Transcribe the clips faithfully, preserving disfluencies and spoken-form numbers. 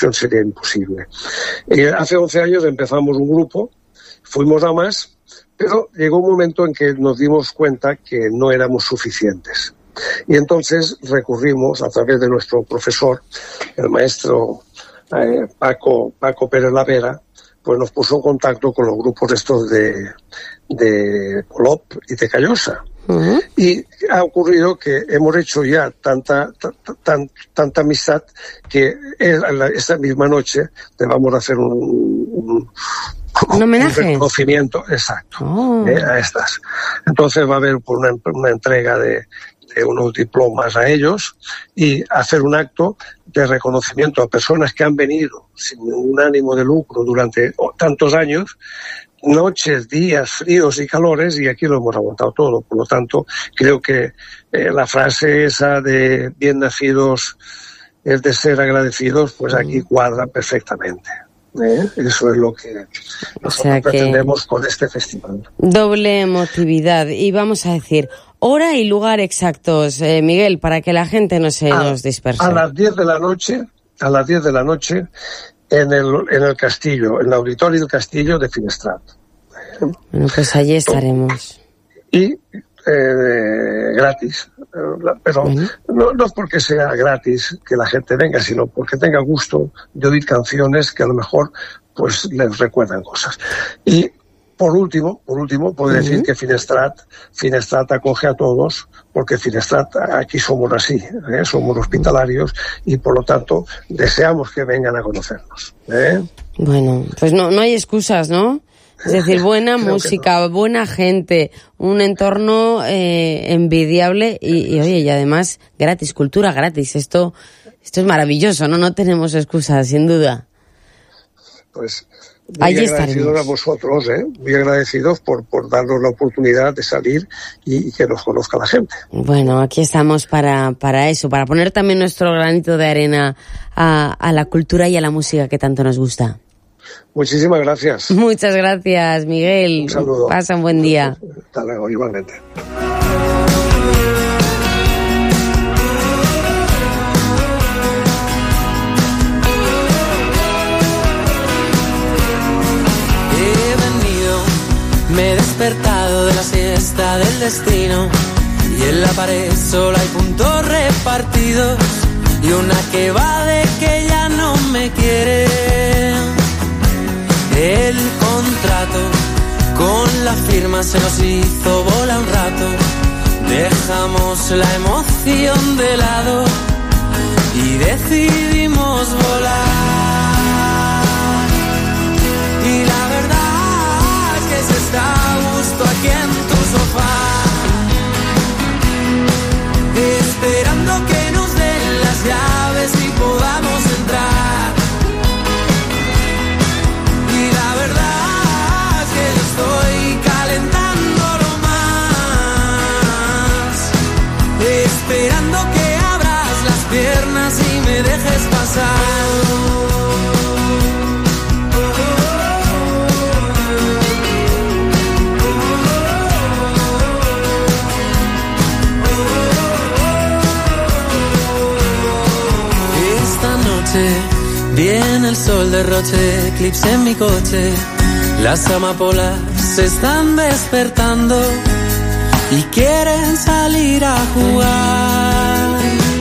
difusión sería imposible. Eh, hace once años empezamos un grupo, fuimos a más, pero llegó un momento en que nos dimos cuenta que no éramos suficientes. Y entonces recurrimos a través de nuestro profesor, el maestro eh, Paco, Paco Pérez Lavera, pues nos puso en contacto con los grupos estos de, de Polop y de Callosa. Uh-huh. Y ha ocurrido que hemos hecho ya tanta tan, tanta amistad que esta misma noche le vamos a hacer un, un, ¿Un homenaje? un reconocimiento exacto oh. eh, a estas. Entonces va a haber una, una entrega de, de unos diplomas a ellos y hacer un acto de reconocimiento a personas que han venido sin ningún ánimo de lucro durante tantos años, noches, días, fríos y calores, y aquí lo hemos aguantado todo. Por lo tanto, creo que eh, la frase esa de bien nacidos es de ser agradecidos, pues aquí cuadra perfectamente. ¿Eh? Eso es lo que nosotros o sea que pretendemos con este festival. Doble emotividad. Y vamos a decir, hora y lugar exactos, eh, Miguel, para que la gente no se a, nos disperse. A las diez de la noche, a las diez de la noche, en el, en el castillo, en el auditorio del castillo de Finestrat. Bueno, pues allí estaremos. Y eh, gratis, pero bueno. no, no porque sea gratis que la gente venga, sino porque tenga gusto de oír canciones que a lo mejor pues les recuerdan cosas. Y por último, por último, puedo uh-huh. decir que Finestrat, Finestrat acoge a todos, porque Finestrat, aquí somos así, ¿eh? Somos hospitalarios y por lo tanto deseamos que vengan a conocernos. ¿eh? Bueno, pues no, no hay excusas, ¿no? Es decir, buena música, no. buena gente, un entorno eh, envidiable y, y, oye, y además gratis, cultura gratis. Esto, esto es maravilloso, ¿no? No tenemos excusas, sin duda. Pues muy Allí agradecidos estaremos. a vosotros, ¿eh? Muy agradecidos por, por darnos la oportunidad de salir y, y que nos conozca la gente. Bueno, aquí estamos para, para eso, para poner también nuestro granito de arena a, a la cultura y a la música que tanto nos gusta. Muchísimas gracias. Muchas gracias, Miguel. Un saludo. Pasa un buen día. Hasta luego, igualmente. He venido, me he despertado de la siesta del destino y en la pared solo hay puntos repartidos y una que va de que ya no me quiere. El contrato con la firma se nos hizo bola un rato. Dejamos la emoción de lado y decidimos volar. Y la verdad es que se está a gusto aquí en tu sofá, esperando que nos den las llaves y podamos entrar. Estoy calentándolo más, esperando que abras las piernas y me dejes pasar. Esta noche viene el sol de Roche, eclipse en mi coche. Las amapolas se están despertando y quieren salir a jugar.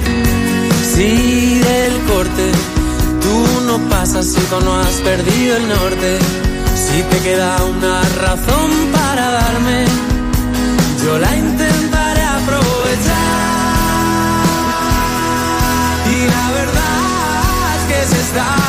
Si del corte tú no pasas, si tú no has perdido el norte, si te queda una razón para darme, yo la intentaré aprovechar. Y la verdad es que se está